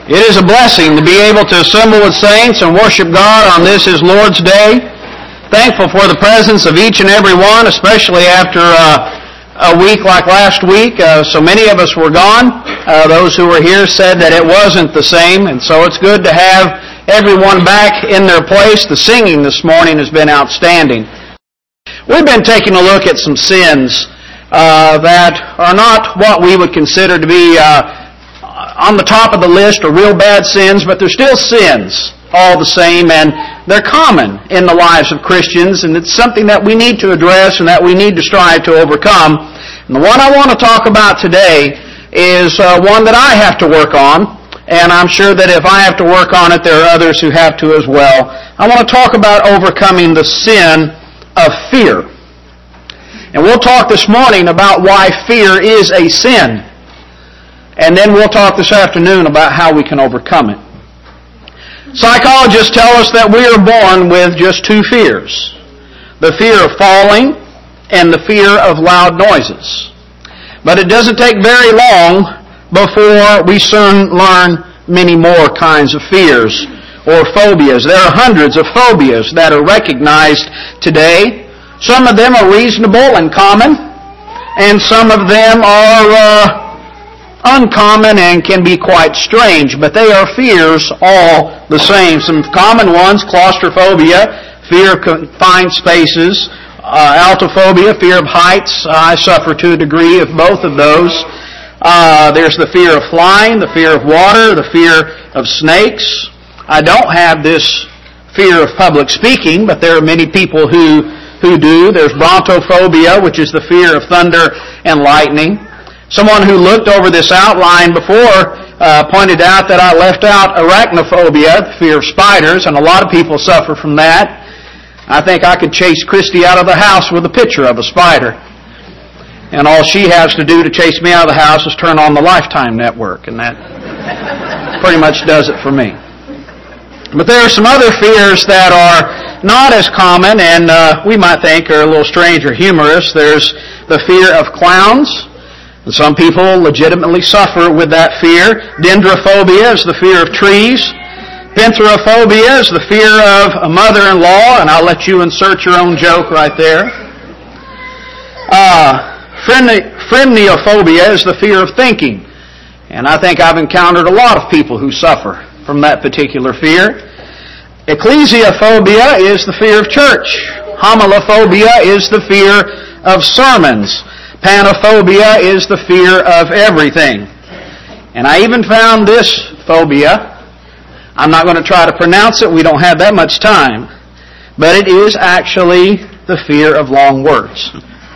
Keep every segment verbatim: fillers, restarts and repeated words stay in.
It is a blessing to be able to assemble with saints and worship God on this His Lord's Day. Thankful for the presence of each and every one, especially after uh, a week like last week. Uh, so many of us were gone. Uh, those who were here said that it wasn't the same, and so it's good to have everyone back in their place. The singing this morning has been outstanding. We've been taking a look at some sins uh, that are not what we would consider to be uh, on the top of the list are real bad sins, but they're still sins all the same, and they're common in the lives of Christians, and it's something that we need to address and that we need to strive to overcome. And the one I want to talk about today is uh, one that I have to work on, and I'm sure that if I have to work on it, there are others who have to as well. I want to talk about overcoming the sin of fear. And we'll talk this morning about why fear is a sin. And then we'll talk this afternoon about how we can overcome it. Psychologists tell us that we are born with just two fears. The fear of falling and the fear of loud noises. But it doesn't take very long before we soon learn many more kinds of fears or phobias. There are hundreds of phobias that are recognized today. Some of them are reasonable and common, and some of them are uh, uncommon and can be quite strange, but they are fears all the same. Some common ones: claustrophobia, fear of confined spaces; uh, altophobia, fear of heights. Uh, I suffer to a degree of both of those. Uh, there's the fear of flying, the fear of water, the fear of snakes. I don't have this fear of public speaking, but there are many people who, who do. There's brontophobia, which is the fear of thunder and lightning. Someone who looked over this outline before uh, pointed out that I left out arachnophobia, the fear of spiders, and a lot of people suffer from that. I think I could chase Christy out of the house with a picture of a spider. And all she has to do to chase me out of the house is turn on the Lifetime network, and that pretty much does it for me. But there are some other fears that are not as common, and uh, we might think are a little strange or humorous. There's the fear of clowns. And some people legitimately suffer with that fear. Dendrophobia is the fear of trees. Penthrophobia is the fear of a mother-in-law, and I'll let you insert your own joke right there. Uh, Phreneophobia is the fear of thinking. And I think I've encountered a lot of people who suffer from that particular fear. Ecclesiophobia is the fear of church. Homilophobia is the fear of sermons. Panophobia is the fear of everything. And I even found this phobia. I'm not going to try to pronounce it. We don't have that much time. But it is actually the fear of long words.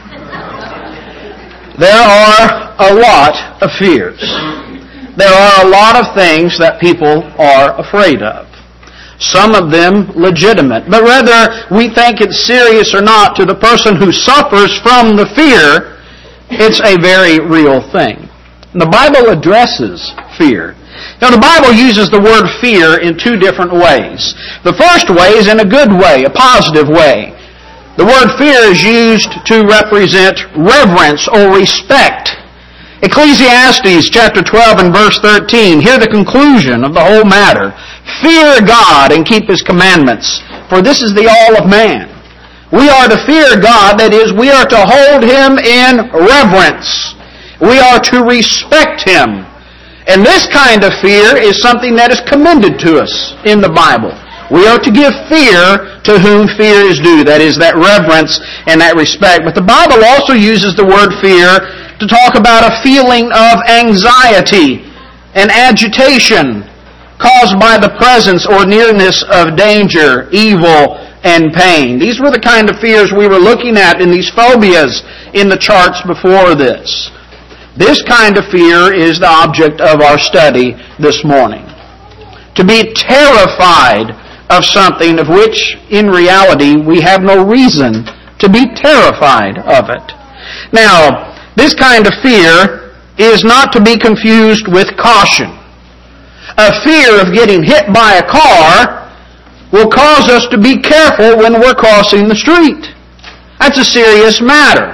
There are a lot of fears. There are a lot of things that people are afraid of. Some of them legitimate. But whether we think it's serious or not, to the person who suffers from the fear, it's a very real thing. And the Bible addresses fear. Now, the Bible uses the word fear in two different ways. The first way is in a good way, a positive way. The word fear is used to represent reverence or respect. Ecclesiastes chapter twelve and verse thirteen, hear the conclusion of the whole matter. Fear God and keep His commandments, for this is the all of man. We are to fear God, that is, we are to hold Him in reverence. We are to respect Him. And this kind of fear is something that is commended to us in the Bible. We are to give fear to whom fear is due, that is, that reverence and that respect. But the Bible also uses the word fear to talk about a feeling of anxiety and agitation caused by the presence or nearness of danger, evil, and pain. These were the kind of fears we were looking at in these phobias in the charts before this. This kind of fear is the object of our study this morning. To be terrified of something of which, in reality, we have no reason to be terrified of it. Now, this kind of fear is not to be confused with caution. A fear of getting hit by a car will cause us to be careful when we're crossing the street. That's a serious matter.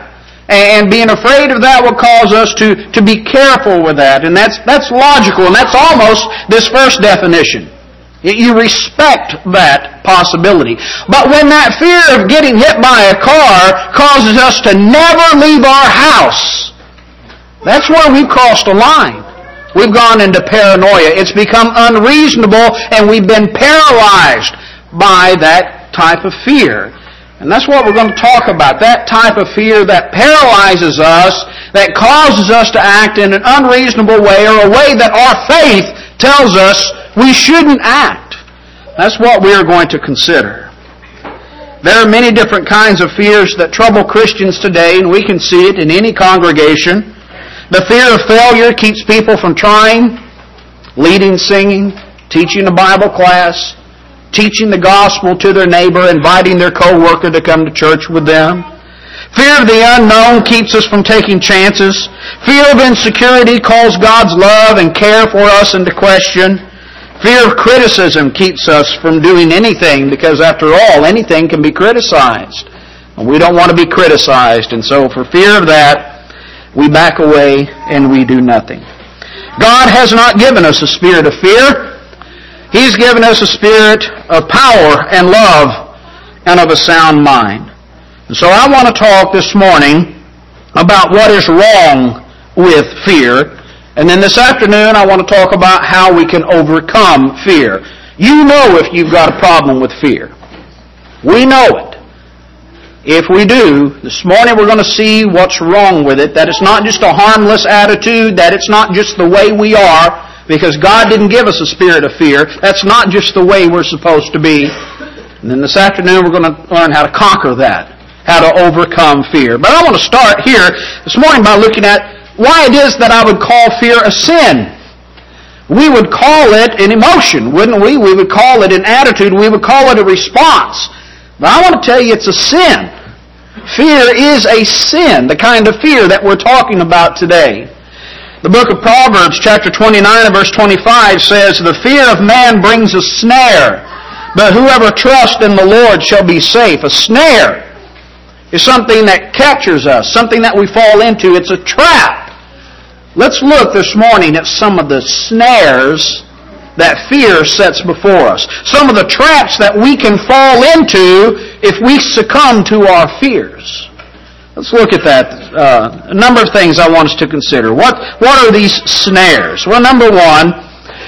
And being afraid of that will cause us to, to be careful with that. And that's, that's logical, and that's almost this first definition. You respect that possibility. But when that fear of getting hit by a car causes us to never leave our house, that's where we've crossed a line. We've gone into paranoia. It's become unreasonable, and we've been paralyzed by that type of fear. And that's what we're going to talk about, that type of fear that paralyzes us, that causes us to act in an unreasonable way, or a way that our faith tells us we shouldn't act. That's what we are going to consider. There are many different kinds of fears that trouble Christians today, and we can see it in any congregation. The fear of failure keeps people from trying, leading singing, teaching a Bible class, teaching the gospel to their neighbor, inviting their co-worker to come to church with them. Fear of the unknown keeps us from taking chances. Fear of insecurity calls God's love and care for us into question. Fear of criticism keeps us from doing anything, because after all, anything can be criticized. And we don't want to be criticized, and so for fear of that, we back away and we do nothing. God has not given us a spirit of fear. He's given us a spirit of power and love and of a sound mind. And so I want to talk this morning about what is wrong with fear. And then this afternoon I want to talk about how we can overcome fear. You know if you've got a problem with fear. We know it. If we do, this morning we're going to see what's wrong with it, that it's not just a harmless attitude, that it's not just the way we are, because God didn't give us a spirit of fear. That's not just the way we're supposed to be. And then this afternoon we're going to learn how to conquer that, how to overcome fear. But I want to start here this morning by looking at why it is that I would call fear a sin. We would call it an emotion, wouldn't we? We would call it an attitude. We would call it a response. But I want to tell you it's a sin. Fear is a sin, the kind of fear that we're talking about today. The book of Proverbs, chapter twenty-nine and verse twenty-five says, "The fear of man brings a snare, but whoever trusts in the Lord shall be safe." A snare is something that captures us, something that we fall into. It's a trap. Let's look this morning at some of the snares that fear sets before us. Some of the traps that we can fall into if we succumb to our fears. Let's look at that. Uh, a number of things I want us to consider. What, what are these snares? Well, number one,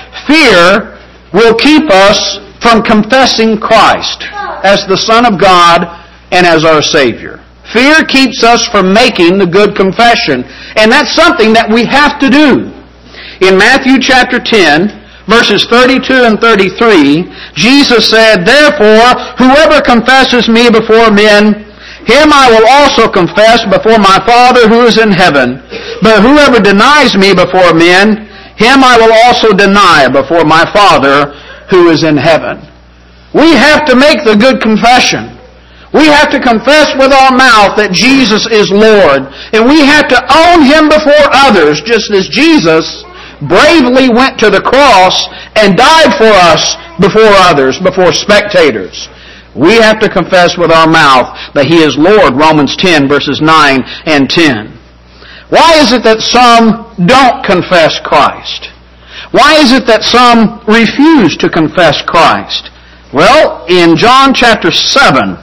fear will keep us from confessing Christ as the Son of God and as our Savior. Fear keeps us from making the good confession. And that's something that we have to do. In Matthew chapter ten, verses thirty-two and thirty-three, Jesus said, "Therefore, whoever confesses me before men, him I will also confess before my Father who is in heaven. But whoever denies me before men, him I will also deny before my Father who is in heaven." We have to make the good confession. We have to confess with our mouth that Jesus is Lord. And we have to own Him before others, just as Jesus bravely went to the cross and died for us before others, before spectators. We have to confess with our mouth that He is Lord, Romans ten, verses nine and ten. Why is it that some don't confess Christ? Why is it that some refuse to confess Christ? Well, in John chapter seven,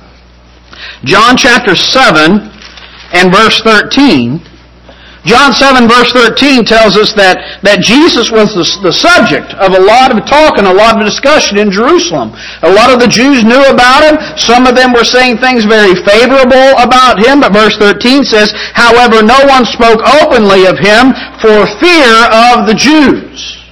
John chapter seven and verse thirteen, John seven verse thirteen tells us that, that Jesus was the, the subject of a lot of talk and a lot of discussion in Jerusalem. A lot of the Jews knew about Him. Some of them were saying things very favorable about Him. But verse thirteen says, "However, no one spoke openly of Him for fear of the Jews."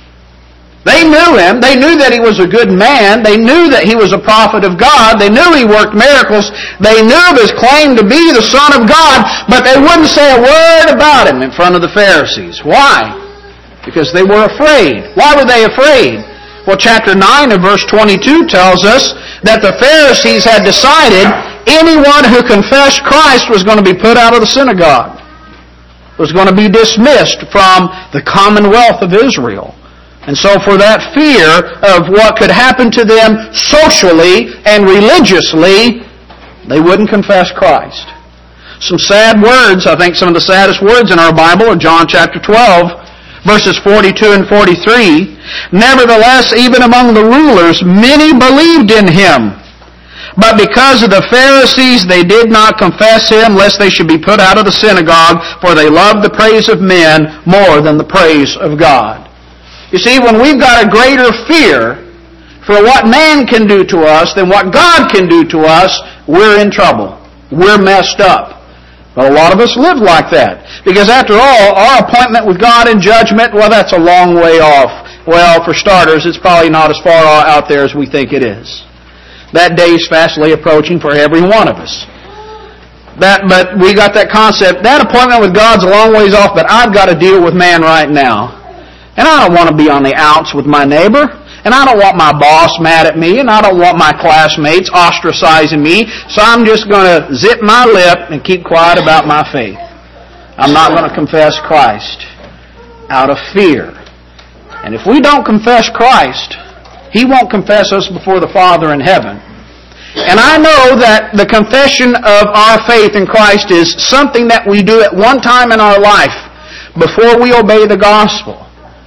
They knew Him. They knew that He was a good man. They knew that He was a prophet of God. They knew He worked miracles. They knew of His claim to be the Son of God, but they wouldn't say a word about Him in front of the Pharisees. Why? Because they were afraid. Why were they afraid? Well, chapter nine and verse twenty-two tells us that the Pharisees had decided anyone who confessed Christ was going to be put out of the synagogue, was going to be dismissed from the commonwealth of Israel. And so for that fear of what could happen to them socially and religiously, they wouldn't confess Christ. Some sad words. I think some of the saddest words in our Bible are John chapter twelve, verses forty-two and forty-three. Nevertheless, even among the rulers, many believed in him. But because of the Pharisees, they did not confess him, lest they should be put out of the synagogue, for they loved the praise of men more than the praise of God. You see, when we've got a greater fear for what man can do to us than what God can do to us, we're in trouble. We're messed up. But a lot of us live like that. Because after all, our appointment with God in judgment, well, that's a long way off. Well, for starters, it's probably not as far out there as we think it is. That day is fastly approaching for every one of us. That, but we got that concept, that appointment with God's a long ways off, but I've got to deal with man right now. And I don't want to be on the outs with my neighbor. And I don't want my boss mad at me. And I don't want my classmates ostracizing me. So I'm just going to zip my lip and keep quiet about my faith. I'm not going to confess Christ out of fear. And if we don't confess Christ, He won't confess us before the Father in heaven. And I know that the confession of our faith in Christ is something that we do at one time in our life before we obey the gospel.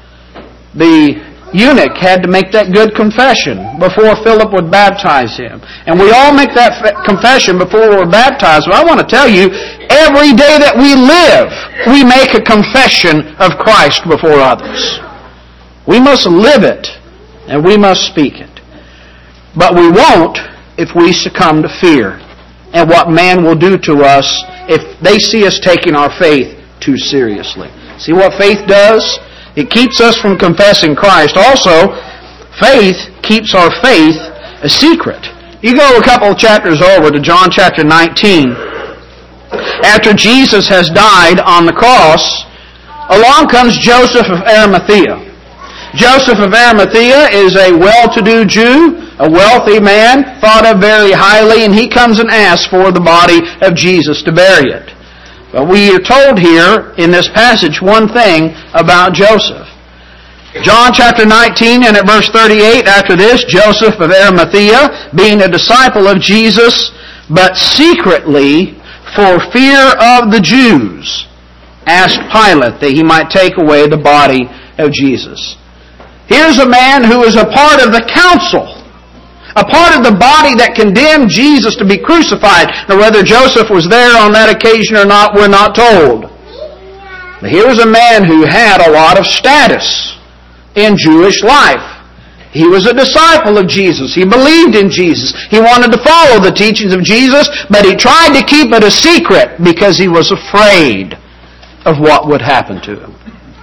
The eunuch had to make that good confession before Philip would baptize him. And we all make that confession before we're baptized. But I want to tell you, every day that we live, we make a confession of Christ before others. We must live it, and we must speak it. But we won't if we succumb to fear and what man will do to us if they see us taking our faith too seriously. See what faith does? It keeps us from confessing Christ. Also, faith keeps our faith a secret. You go a couple of chapters over to John chapter nineteen. After Jesus has died on the cross, along comes Joseph of Arimathea. Joseph of Arimathea is a well-to-do Jew, a wealthy man, thought of very highly, and he comes and asks for the body of Jesus to bury it. But we are told here in this passage one thing about Joseph. John chapter nineteen and at verse thirty-eight, after this, Joseph of Arimathea, being a disciple of Jesus, but secretly for fear of the Jews, asked Pilate that he might take away the body of Jesus. Here's a man who is a part of the council, a part of the body that condemned Jesus to be crucified. Now, whether Joseph was there on that occasion or not, we're not told. But here was a man who had a lot of status in Jewish life. He was a disciple of Jesus. He believed in Jesus. He wanted to follow the teachings of Jesus, but he tried to keep it a secret because he was afraid of what would happen to him.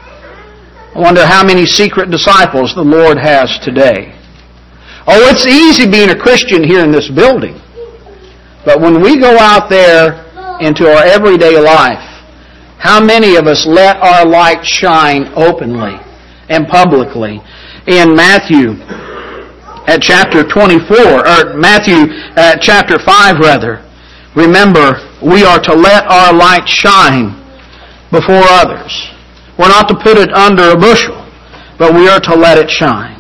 I wonder how many secret disciples the Lord has today. Oh, it's easy being a Christian here in this building. But when we go out there into our everyday life, how many of us let our light shine openly and publicly? In Matthew at chapter twenty-four, or Matthew at chapter five rather, remember, we are to let our light shine before others. We're not to put it under a bushel, but we are to let it shine.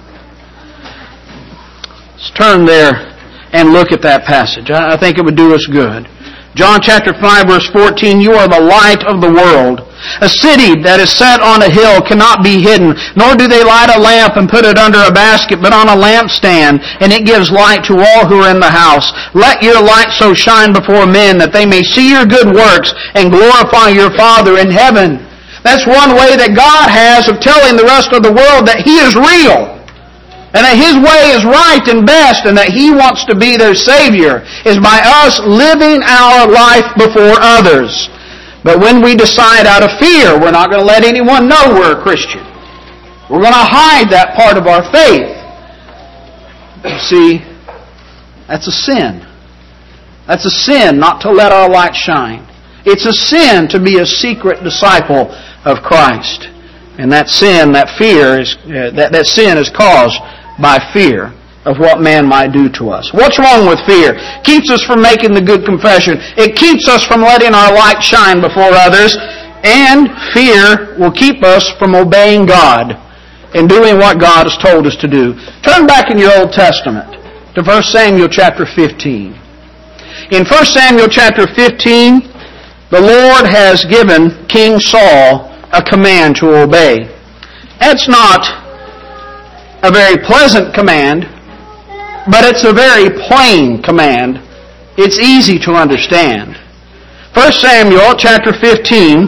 Let's turn there and look at that passage. I think it would do us good. John chapter five, verse fourteen, you are the light of the world. A city that is set on a hill cannot be hidden, nor do they light a lamp and put it under a basket, but on a lampstand, and it gives light to all who are in the house. Let your light so shine before men that they may see your good works and glorify your Father in heaven. That's one way that God has of telling the rest of the world that He is real, and that His way is right and best, and that He wants to be their Savior, is by us living our life before others. But when we decide out of fear, we're not going to let anyone know we're a Christian. We're going to hide that part of our faith. You see, that's a sin. That's a sin not to let our light shine. It's a sin to be a secret disciple of Christ. And that sin, that fear, is uh, that, that sin is caused by fear of what man might do to us. What's wrong with fear? Keeps us from making the good confession. It keeps us from letting our light shine before others. And fear will keep us from obeying God and doing what God has told us to do. Turn back in your Old Testament to First Samuel chapter fifteen. In First Samuel chapter fifteen, the Lord has given King Saul a command to obey. That's not a very pleasant command, but it's a very plain command. It's easy to understand. First Samuel chapter fifteen,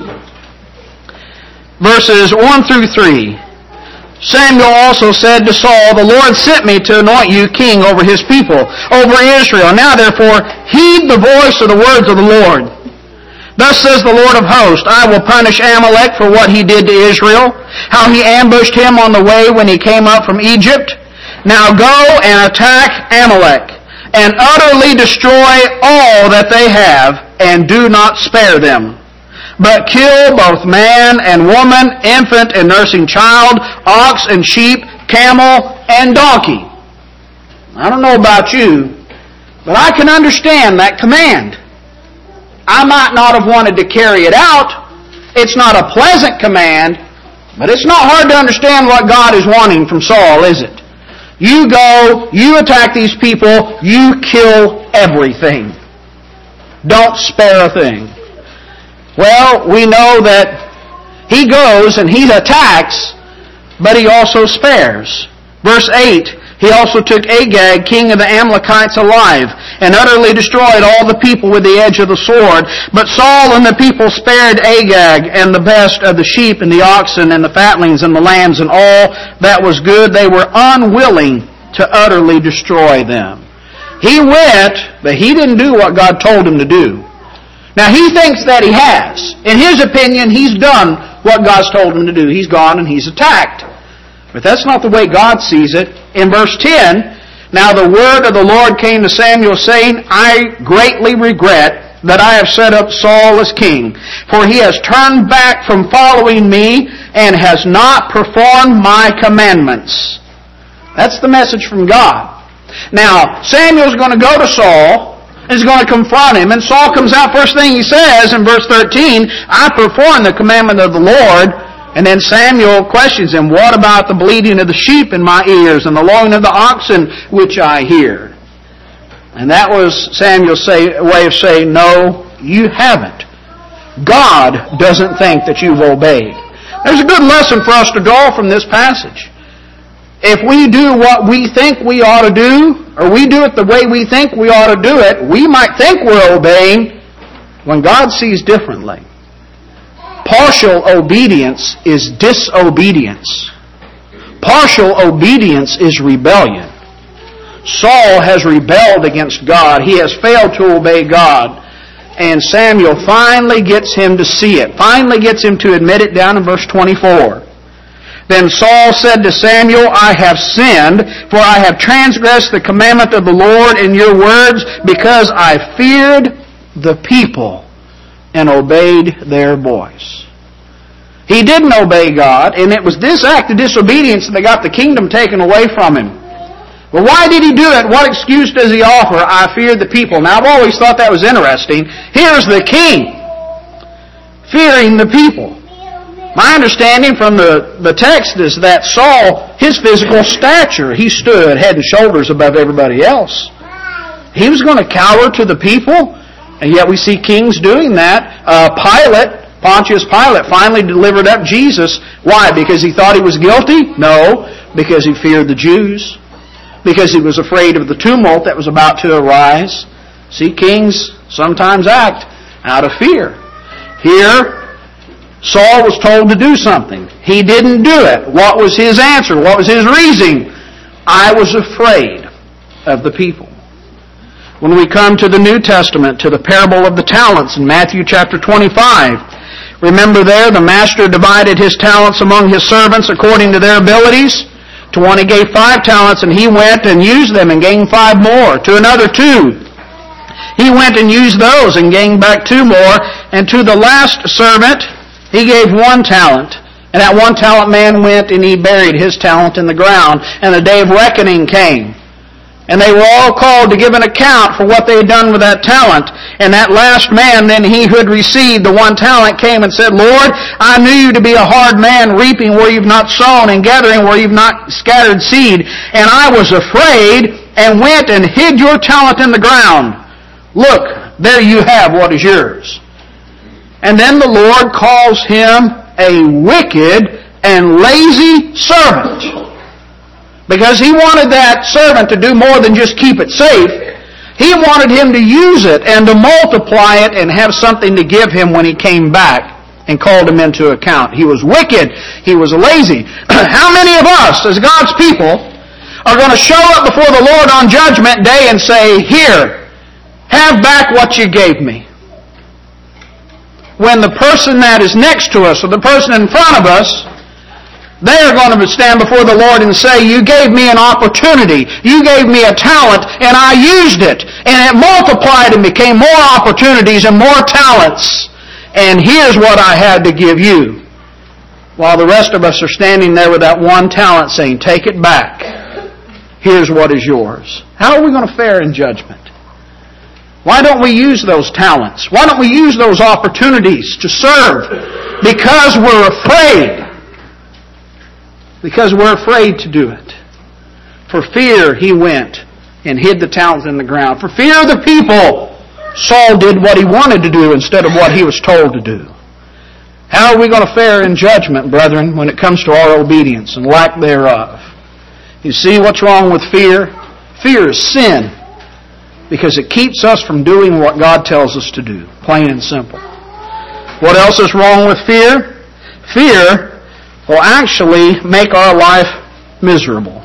verses one through three. Samuel also said to Saul, "The Lord sent me to anoint you king over His people, over Israel. Now therefore, heed the voice of the words of the Lord. Thus says the Lord of hosts, I will punish Amalek for what he did to Israel, how he ambushed him on the way when he came up from Egypt. Now go and attack Amalek, and utterly destroy all that they have, and do not spare them. But kill both man and woman, infant and nursing child, ox and sheep, camel and donkey." I don't know about you, but I can understand that command. I might not have wanted to carry it out. It's not a pleasant command, but it's not hard to understand what God is wanting from Saul, is it? You go, you attack these people, you kill everything. Don't spare a thing. Well, we know that he goes and he attacks, but he also spares. Verse eight, he also took Agag, king of the Amalekites, alive, and utterly destroyed all the people with the edge of the sword. But Saul and the people spared Agag and the best of the sheep and the oxen and the fatlings and the lambs and all that was good. They were unwilling to utterly destroy them. He went, but he didn't do what God told him to do. Now he thinks that he has. In his opinion, he's done what God's told him to do. He's gone and he's attacked. But that's not the way God sees it. In verse ten, "Now the word of the Lord came to Samuel, saying, I greatly regret that I have set up Saul as king, for he has turned back from following me and has not performed my commandments." That's the message from God. Now, Samuel's going to go to Saul, is going to confront him. And Saul comes out, first thing he says in verse thirteen, "I perform the commandment of the Lord." And then Samuel questions him, "What about the bleating of the sheep in my ears and the lowing of the oxen which I hear?" And that was Samuel's say, way of saying, no, you haven't. God doesn't think that you've obeyed. There's a good lesson for us to draw from this passage. If we do what we think we ought to do, or we do it the way we think we ought to do it, we might think we're obeying when God sees differently. Partial obedience is disobedience. Partial obedience is rebellion. Saul has rebelled against God. He has failed to obey God. And Samuel finally gets him to see it. Finally gets him to admit it down in verse twenty-four. "Then Saul said to Samuel, I have sinned, for I have transgressed the commandment of the Lord in your words, because I feared the people and obeyed their voice." He didn't obey God, and it was this act of disobedience that got the kingdom taken away from him. Well, why did he do it? What excuse does he offer? "I feared the people." Now, I've always thought that was interesting. Here's the king fearing the people. My understanding from the, the text is that Saul, his physical stature, he stood head and shoulders above everybody else. He was going to cower to the people, and yet we see kings doing that. Uh, Pilate, Pontius Pilate, finally delivered up Jesus. Why? Because he thought he was guilty? No, because he feared the Jews. Because he was afraid of the tumult that was about to arise. See, kings sometimes act out of fear. Here, Saul was told to do something. He didn't do it. What was his answer? What was his reasoning? "I was afraid of the people." When we come to the New Testament, to the parable of the talents in Matthew chapter twenty-five, remember there the master divided his talents among his servants according to their abilities. To one he gave five talents, and he went and used them and gained five more. To another two. He went and used those and gained back two more. And to the last servant he gave one talent. And that one talent man went and he buried his talent in the ground. And the day of reckoning came. And they were all called to give an account for what they had done with that talent. And that last man, then he who had received the one talent, came and said, "Lord, I knew you to be a hard man, reaping where you've not sown and gathering where you've not scattered seed. And I was afraid and went and hid your talent in the ground. Look, there you have what is yours." And then the Lord calls him a wicked and lazy servant. Because he wanted that servant to do more than just keep it safe. He wanted him to use it and to multiply it and have something to give him when he came back and called him into account. He was wicked. He was lazy. How many of us, as God's people, are going to show up before the Lord on Judgment Day and say, "Here, have back what you gave me"? When the person that is next to us or the person in front of us, they are going to stand before the Lord and say, "You gave me an opportunity. You gave me a talent, and I used it. And it multiplied and became more opportunities and more talents. And here's what I had to give you." While the rest of us are standing there with that one talent saying, "Take it back. Here's what is yours." How are we going to fare in judgment? Why don't we use those talents? Why don't we use those opportunities to serve? Because we're afraid. Because we're afraid to do it. For fear, he went and hid the talents in the ground. For fear of the people, Saul did what he wanted to do instead of what he was told to do. How are we going to fare in judgment, brethren, when it comes to our obedience and lack thereof? You see what's wrong with fear? Fear is sin, because it keeps us from doing what God tells us to do, plain and simple. What else is wrong with fear? Fear will actually make our life miserable.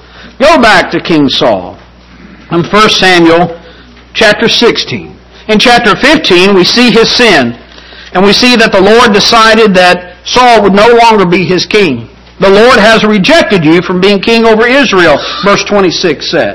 Go back to King Saul in First Samuel chapter sixteen. In chapter fifteen, we see his sin, and we see that the Lord decided that Saul would no longer be his king. The Lord has rejected you from being king over Israel, verse twenty-six said.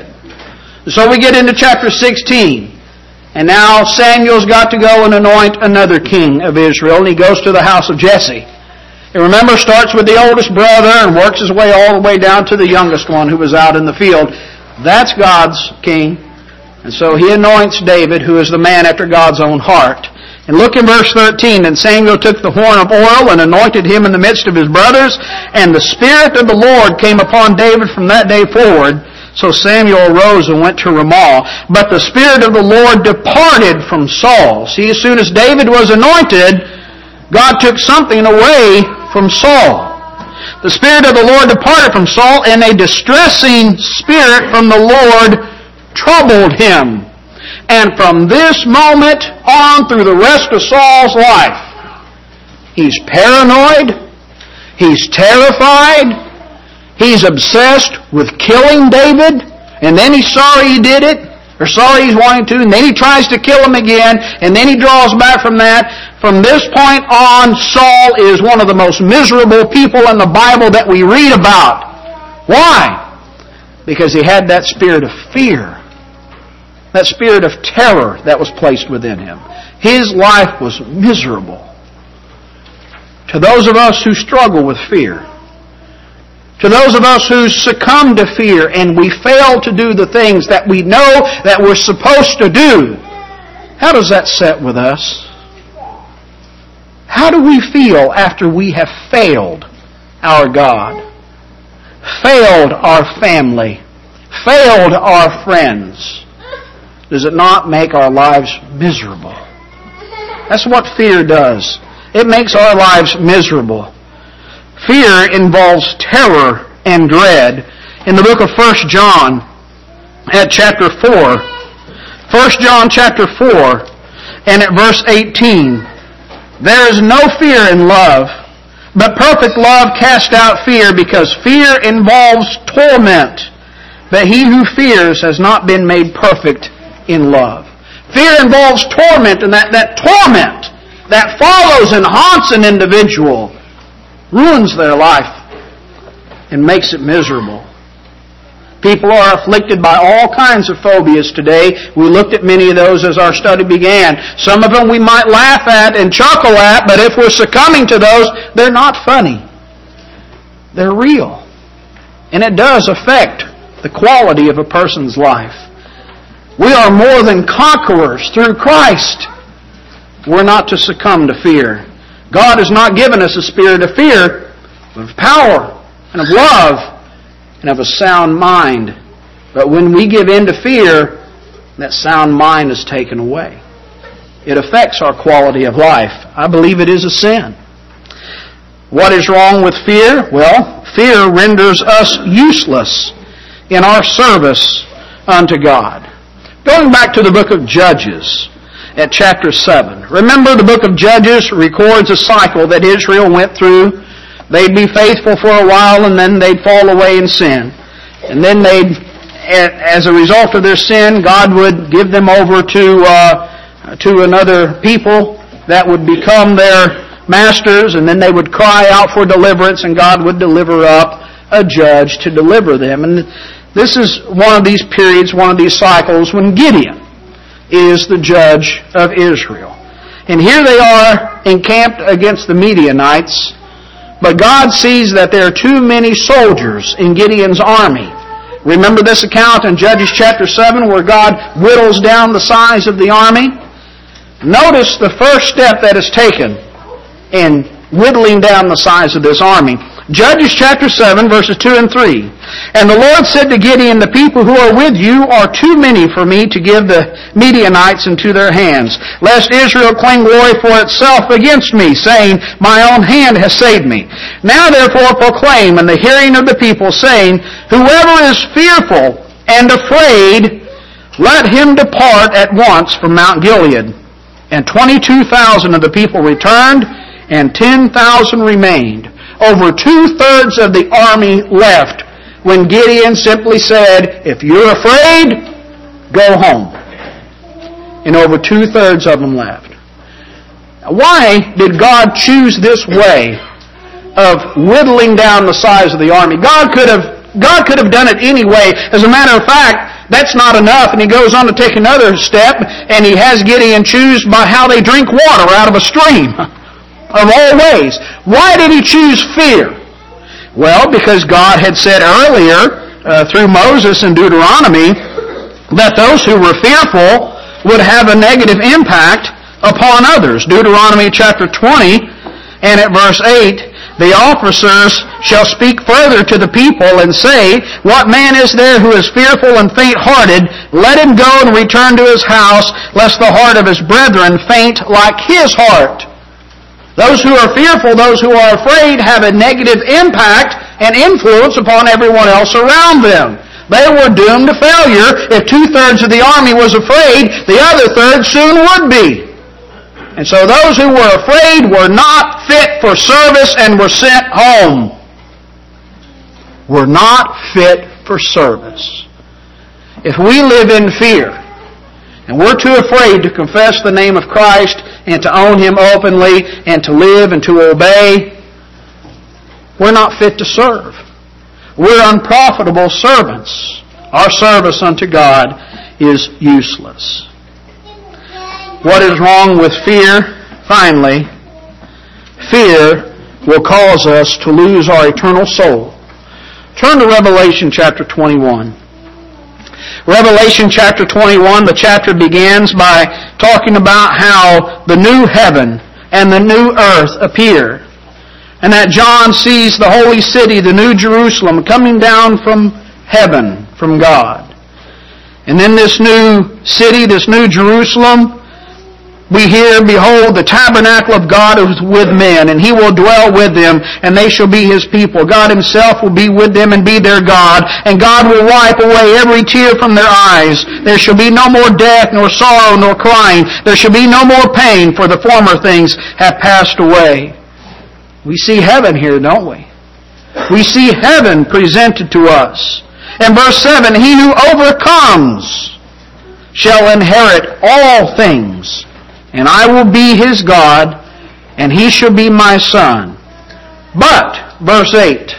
So we get into chapter sixteen. And now Samuel's got to go and anoint another king of Israel, and he goes to the house of Jesse. And remember, starts with the oldest brother and works his way all the way down to the youngest one who was out in the field. That's God's king. And so he anoints David, who is the man after God's own heart. And look in verse thirteen. And Samuel took the horn of oil and anointed him in the midst of his brothers. And the Spirit of the Lord came upon David from that day forward. So Samuel arose and went to Ramah. But the Spirit of the Lord departed from Saul. See, as soon as David was anointed, God took something away from Saul. The Spirit of the Lord departed from Saul, and a distressing spirit from the Lord troubled him. And from this moment on through the rest of Saul's life, he's paranoid, he's terrified, he's obsessed with killing David, and then he's sorry he did it, or sorry he's wanting to, and then he tries to kill him again, and then he draws back from that. From this point on, Saul is one of the most miserable people in the Bible that we read about. Why? Because he had that spirit of fear, that spirit of terror that was placed within him. His life was miserable. To those of us who struggle with fear, to those of us who succumb to fear and we fail to do the things that we know that we're supposed to do, how does that set with us? How do we feel after we have failed our God, failed our family, failed our friends? Does it not make our lives miserable? That's what fear does. It makes our lives miserable. Fear involves terror and dread. In the book of First John, at chapter four, First John chapter four, and at verse eighteen, there is no fear in love, but perfect love casts out fear, because fear involves torment. But he who fears has not been made perfect in love. Fear involves torment, and that, that torment that follows and haunts an individual ruins their life and makes it miserable. People are afflicted by all kinds of phobias today. We looked at many of those as our study began. Some of them we might laugh at and chuckle at, but if we're succumbing to those, they're not funny. They're real. And it does affect the quality of a person's life. We are more than conquerors through Christ. We're not to succumb to fear. God has not given us a spirit of fear, but of power and of love and of a sound mind. But when we give in to fear, that sound mind is taken away. It affects our quality of life. I believe it is a sin. What is wrong with fear? Well, fear renders us useless in our service unto God. Going back to the book of Judges at chapter seven. Remember, the book of Judges records a cycle that Israel went through. They'd be faithful for a while and then they'd fall away in sin. And then they'd, as a result of their sin, God would give them over to uh, to another people that would become their masters, and then they would cry out for deliverance, and God would deliver up a judge to deliver them. And this is one of these periods, one of these cycles, when Gideon is the judge of Israel. And here they are encamped against the Midianites, but God sees that there are too many soldiers in Gideon's army. Remember this account in Judges chapter seven where God whittles down the size of the army? Notice the first step that is taken in whittling down the size of this army. Judges chapter seven, verses two and three. And the Lord said to Gideon, the people who are with you are too many for me to give the Midianites into their hands, lest Israel claim glory for itself against me, saying, my own hand has saved me. Now therefore proclaim in the hearing of the people, saying, whoever is fearful and afraid, let him depart at once from Mount Gilead. And twenty-two thousand of the people returned, and ten thousand remained. Over two-thirds of the army left when Gideon simply said, if you're afraid, go home. And over two-thirds of them left. Now, why did God choose this way of whittling down the size of the army? God could have, God could have done it anyway. As a matter of fact, that's not enough, and he goes on to take another step, and he has Gideon choose by how they drink water out of a stream. Of all ways. Why did he choose fear? Well, because God had said earlier, uh, through Moses in Deuteronomy, that those who were fearful would have a negative impact upon others. Deuteronomy chapter twenty, and at verse eight, the officers shall speak further to the people and say, what man is there who is fearful and faint-hearted? Let him go and return to his house, lest the heart of his brethren faint like his heart. Those who are fearful, those who are afraid, have a negative impact and influence upon everyone else around them. They were doomed to failure. If two-thirds of the army was afraid, the other third soon would be. And so those who were afraid were not fit for service and were sent home. Were not fit for service. If we live in fear, and we're too afraid to confess the name of Christ and to own Him openly and to live and to obey, we're not fit to serve. We're unprofitable servants. Our service unto God is useless. What is wrong with fear? Finally, fear will cause us to lose our eternal soul. Turn to Revelation chapter twenty-one. Revelation chapter twenty-one, the chapter begins by talking about how the new heaven and the new earth appear. And that John sees the holy city, the new Jerusalem, coming down from heaven, from God. And then this new city, this new Jerusalem, we hear, behold, the tabernacle of God is with men, and He will dwell with them, and they shall be His people. God Himself will be with them and be their God, and God will wipe away every tear from their eyes. There shall be no more death, nor sorrow, nor crying. There shall be no more pain, for the former things have passed away. We see heaven here, don't we? We see heaven presented to us. In verse seven, he who overcomes shall inherit all things, and I will be his God, and he shall be my son. But, verse eight,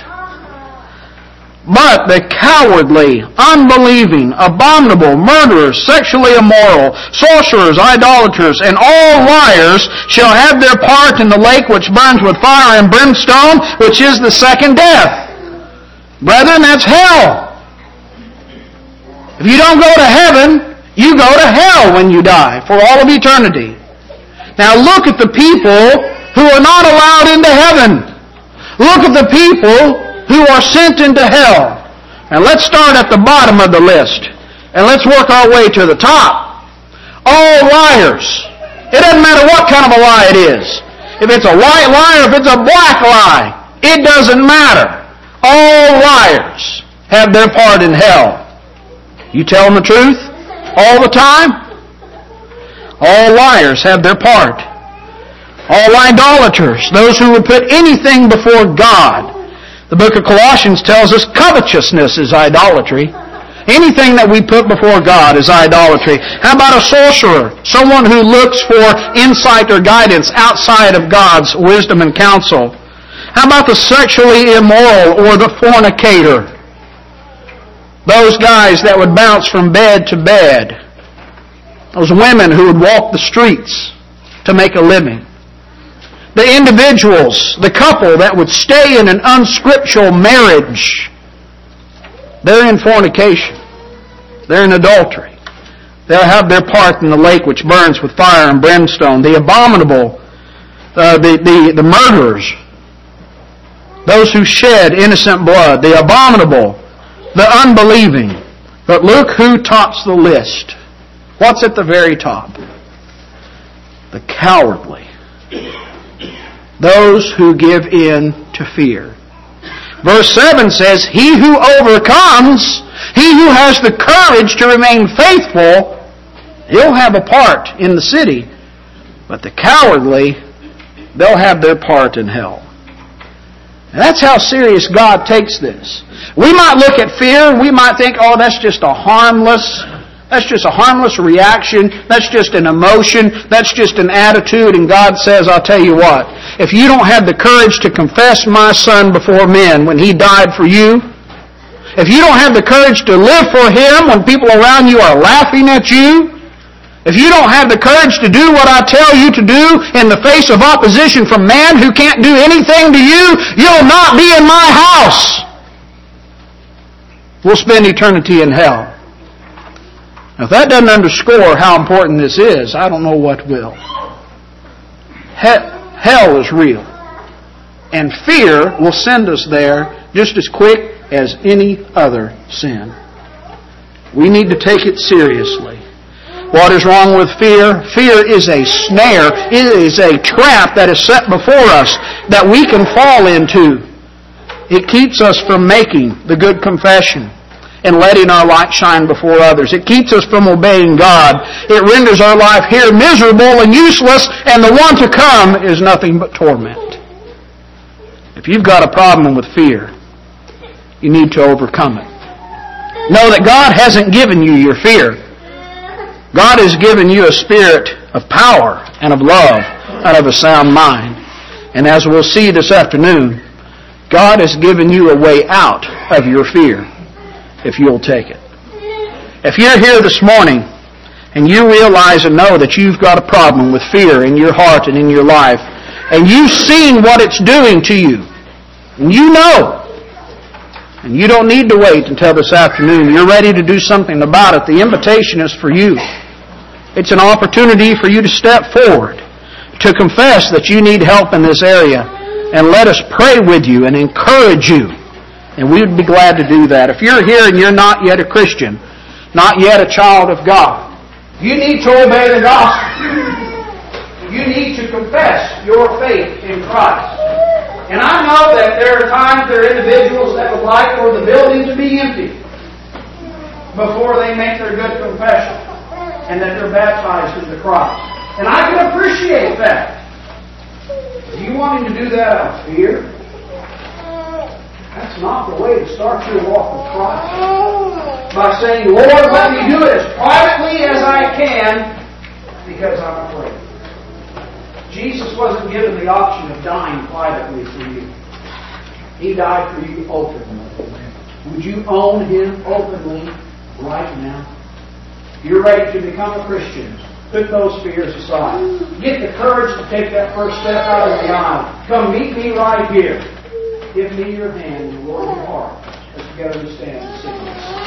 but the cowardly, unbelieving, abominable, murderers, sexually immoral, sorcerers, idolaters, and all liars shall have their part in the lake which burns with fire and brimstone, which is the second death. Brethren, that's hell. If you don't go to heaven, you go to hell when you die for all of eternity. Now look at the people who are not allowed into heaven. Look at the people who are sent into hell. And let's start at the bottom of the list. And let's work our way to the top. All liars. It doesn't matter what kind of a lie it is. If it's a white lie or if it's a black lie, it doesn't matter. All liars have their part in hell. You tell them the truth all the time? All liars have their part. All idolaters, those who would put anything before God. The book of Colossians tells us covetousness is idolatry. Anything that we put before God is idolatry. How about a sorcerer? Someone who looks for insight or guidance outside of God's wisdom and counsel. How about the sexually immoral or the fornicator? Those guys that would bounce from bed to bed. Those women who would walk the streets to make a living. The individuals, the couple that would stay in an unscriptural marriage. They're in fornication. They're in adultery. They'll have their part in the lake which burns with fire and brimstone. The abominable, uh, the, the, the murderers, those who shed innocent blood, the abominable, the unbelieving. But look who tops the list. What's at the very top? The cowardly. Those who give in to fear. Verse seven says, he who overcomes, he who has the courage to remain faithful, he'll have a part in the city. But the cowardly, they'll have their part in hell. And that's how serious God takes this. We might look at fear and we might think, oh, that's just a harmless, that's just a harmless reaction. That's just an emotion. That's just an attitude. And God says, I'll tell you what, if you don't have the courage to confess my Son before men when He died for you, if you don't have the courage to live for Him when people around you are laughing at you, if you don't have the courage to do what I tell you to do in the face of opposition from man who can't do anything to you, you'll not be in my house. We'll spend eternity in hell. Now, if that doesn't underscore how important this is, I don't know what will. He- hell is real. And fear will send us there just as quick as any other sin. We need to take it seriously. What is wrong with fear? Fear is a snare. It is a trap that is set before us that we can fall into. It keeps us from making the good confession and letting our light shine before others. It keeps us from obeying God. It renders our life here miserable and useless, and the one to come is nothing but torment. If you've got a problem with fear, you need to overcome it. Know that God hasn't given you your fear. God has given you a spirit of power and of love and of a sound mind. And as we'll see this afternoon, God has given you a way out of your fear if you'll take it. If you're here this morning and you realize and know that you've got a problem with fear in your heart and in your life, and you've seen what it's doing to you, and you know, and you don't need to wait until this afternoon. You're ready to do something about it. The invitation is for you. It's an opportunity for you to step forward, to confess that you need help in this area, and let us pray with you and encourage you. And we would be glad to do that. If you're here and you're not yet a Christian, not yet a child of God, you need to obey the gospel. You need to confess your faith in Christ. And I know that there are times there are individuals that would like for the building to be empty before they make their good confession and that they're baptized into Christ. And I can appreciate that. Are you wanting to do that out of fear? That's not the way to start your walk with Christ. By saying, Lord, let me do it as privately as I can because I'm afraid. Jesus wasn't given the option of dying privately for you. He died for you openly. Would you own Him openly right now? You're ready to become a Christian. Put those fears aside. Get the courage to take that first step out of the aisle. Come meet me right here. Give me your hand and Lord your heart. Let's together stand and sing this.